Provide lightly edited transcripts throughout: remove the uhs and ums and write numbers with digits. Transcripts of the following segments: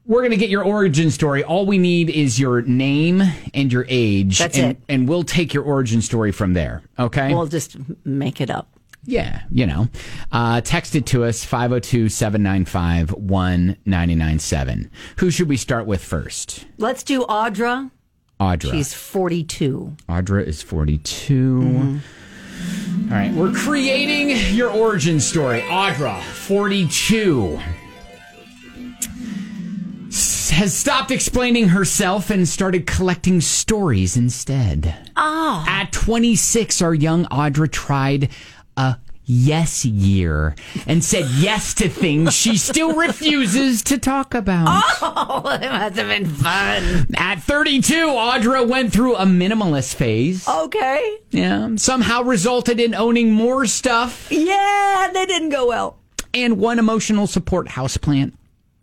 we're going to get your origin story. All we need is your name and your age. That's it. And we'll take your origin story from there. Okay? We'll just make it up. Yeah, text it to us, 502-795-1997. Who should we start with first? Let's do Audra. She's 42. Audra is 42. Mm-hmm. All right, we're creating your origin story. Audra, 42. Has stopped explaining herself and started collecting stories instead. Oh. At 26, our young Audra tried a yes year and said yes to things she still refuses to talk about. Oh, that must have been fun. At 32, Audra went through a minimalist phase. Okay. Yeah. Somehow resulted in owning more stuff. Yeah, they didn't go well. And one emotional support houseplant.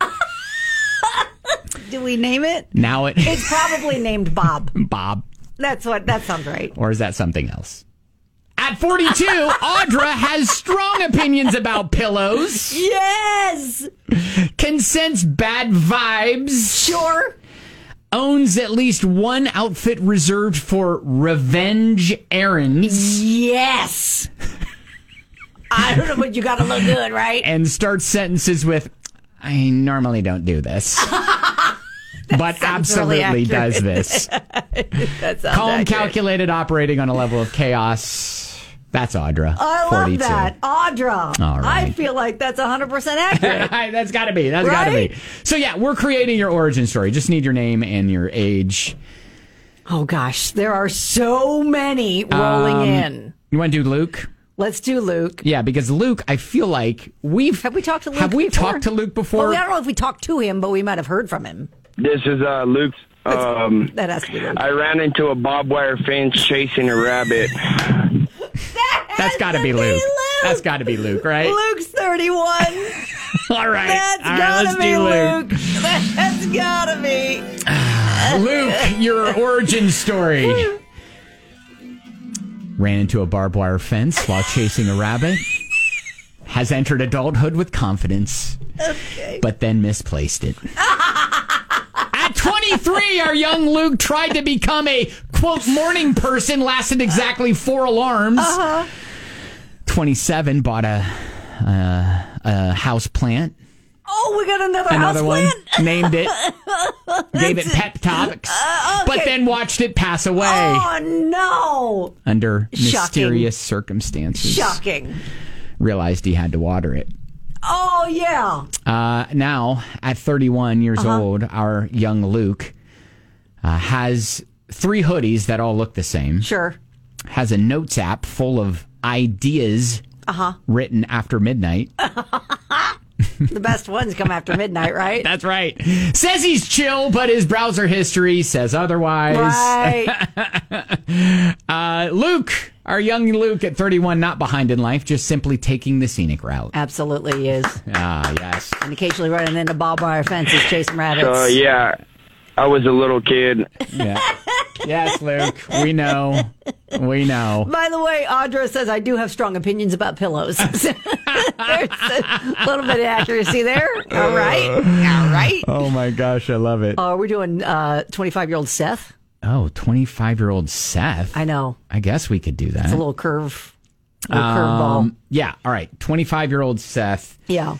Do we name it? Now it's probably named Bob. Bob. That sounds right. Or is that something else? At 42, Audra has strong opinions about pillows. Yes! Can sense bad vibes. Sure. Owns at least one outfit reserved for revenge errands. Yes! I don't know, but you gotta look good, right? And starts sentences with, I normally don't do this. But absolutely really does this. That Calm, accurate. Calculated, operating on a level of chaos. That's Audra. I 42. love that. Audra. All right. I feel like that's 100% accurate. That's got to be. That's got to be. So, yeah, we're creating your origin story. Just need your name and your age. Oh, gosh. There are so many rolling in. You want to do Luke? Let's do Luke. Yeah, because Luke, I feel like Have we talked to Luke Have we before? talked to Luke before? Well, I don't know if we talked to him, but we might have heard from him. This is Luke. That has to be Luke. I ran into a barbed wire fence chasing a rabbit. That's got to be Luke. That's got to be Luke, right? Luke's 31. All right. That's All right, gotta let's be do Luke. That's gotta be. Luke, your origin story. Ran into a barbed wire fence while chasing a rabbit. Has entered adulthood with confidence. Okay. But then misplaced it. At 23, our young Luke tried to become a, quote, morning person, lasted exactly 4 alarms. 27, bought a house plant. Oh, we got another Another one. houseplant? Named it. Gave it pep talks. Okay. But then watched it pass away. Oh, no. Under Shocking. mysterious circumstances. Shocking. Realized he had to water it. Oh, yeah. Now, at 31 years old, our young Luke has 3 hoodies that all look the same. Sure. Has a notes app full of ideas written after midnight. The best ones come after midnight, right? That's right. Says he's chill, but his browser history says otherwise. Right. Luke, our young Luke at 31, not behind in life, just simply taking the scenic route. Absolutely he is. Ah, yes. And occasionally running into barbed wire fences, chasing rabbits. Yeah, I was a little kid. Yeah. Yes, Luke, we know. We know. By the way, Audra says, I do have strong opinions about pillows. There's a little bit of accuracy there. All right. All right. Oh, my gosh, I love it. We're doing 25-year-old Seth. Oh, 25-year-old Seth. I know. I guess we could do that. It's a little curveball. Yeah, all right. 25-year-old Seth. Yeah.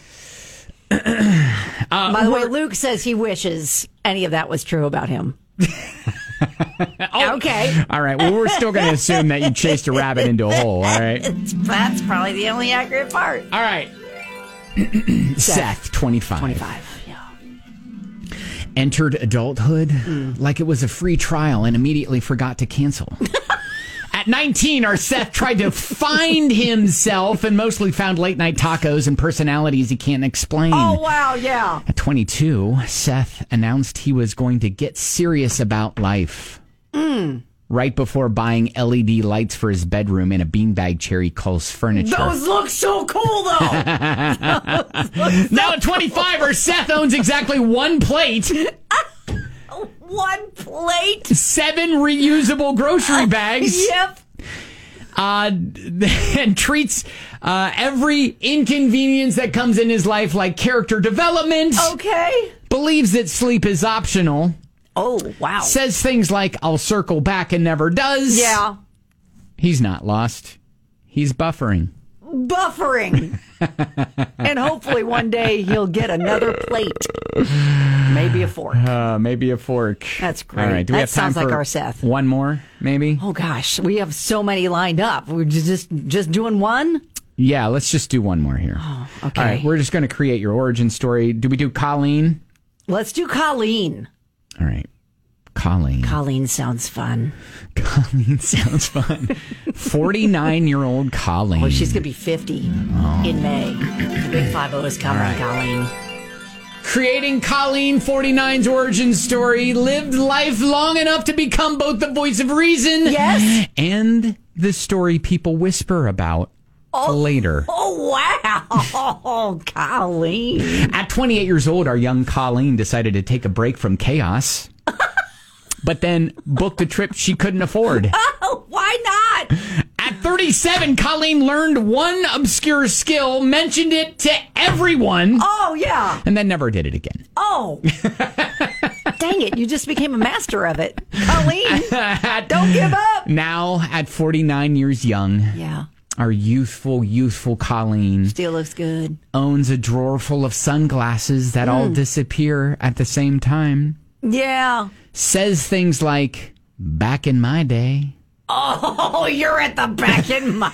By the way, Luke says he wishes any of that was true about him. Okay. All right. Well, we're still going to assume that you chased a rabbit into a hole, all right? That's probably the only accurate part. All right. Seth, 25. 25, yeah. Entered adulthood like it was a free trial and immediately forgot to cancel. At 19, our Seth tried to find himself and mostly found late-night tacos and personalities he can't explain. Oh, wow, yeah. At 22, Seth announced he was going to get serious about life. Right before buying LED lights for his bedroom and a beanbag chair he calls furniture. Those look so cool, though. Now at 25, our Seth owns exactly 1 plate. 1 plate? 7 reusable grocery bags. Yep. And treats every inconvenience that comes in his life like character development. Okay. believes that sleep is optional, Oh, wow. says things like, I'll circle back and never does. Yeah. He's not lost. He's buffering. Buffering. And hopefully one day he'll get another plate. Maybe a fork. Maybe a fork. That's great. All right. Do we That have time sounds like for our Seth. one more, maybe? Oh, gosh. We have so many lined up. We're just doing one? Yeah, let's just do one more here. Oh, okay. All right. We're just going to create your origin story. Do we do Colleen? Let's do Colleen. All right. Colleen. Colleen sounds fun. Colleen sounds fun. 49-year-old Colleen. Oh, she's going to be 50 in May. The Big 5-0 is coming, All right. Colleen. Creating Colleen 49's origin story, lived life long enough to become both the voice of reason Yes. and the story people whisper about later. Oh, wow. Colleen. At 28 years old, our young Colleen decided to take a break from chaos, but then booked a trip she couldn't afford. Oh, why not? At 37, Colleen learned one obscure skill, mentioned it to everyone, Oh, yeah. and then never did it again. Oh. Dang it. You just became a master of it. Colleen, don't give up. Now, at 49 years young, Yeah. our youthful Colleen Still looks good. owns a drawer full of sunglasses that all disappear at the same time. Yeah. Says things like, back in my day. Oh, you're at the back in my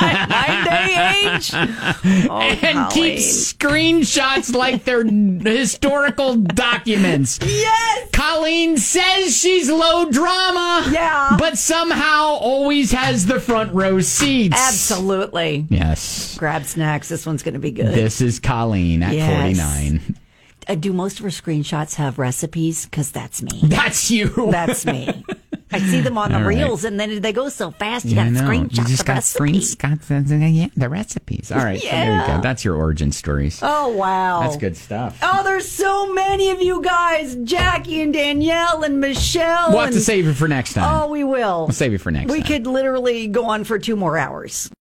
9-day age. Oh, And Colleen. keeps screenshots like they're historical documents. Yes. Colleen says she's low drama. Yeah. But somehow always has the front row seats. Absolutely. Yes. Grab snacks. This one's going to be good. This is Colleen at Yes. 49. Do most of her screenshots have recipes? Because that's me. That's you. That's me. I see them on the All right. reels, and then they go so fast. You Yeah, I got know. screenshots You just of got recipes. the recipes. All right, so there you Yeah. go. That's your origin stories. Oh, wow. That's good stuff. Oh, there's so many of you guys. Jackie and Danielle and Michelle. We'll have to save it for next time. Oh, we will. We'll save it for next We time. could literally go on for 2 more hours.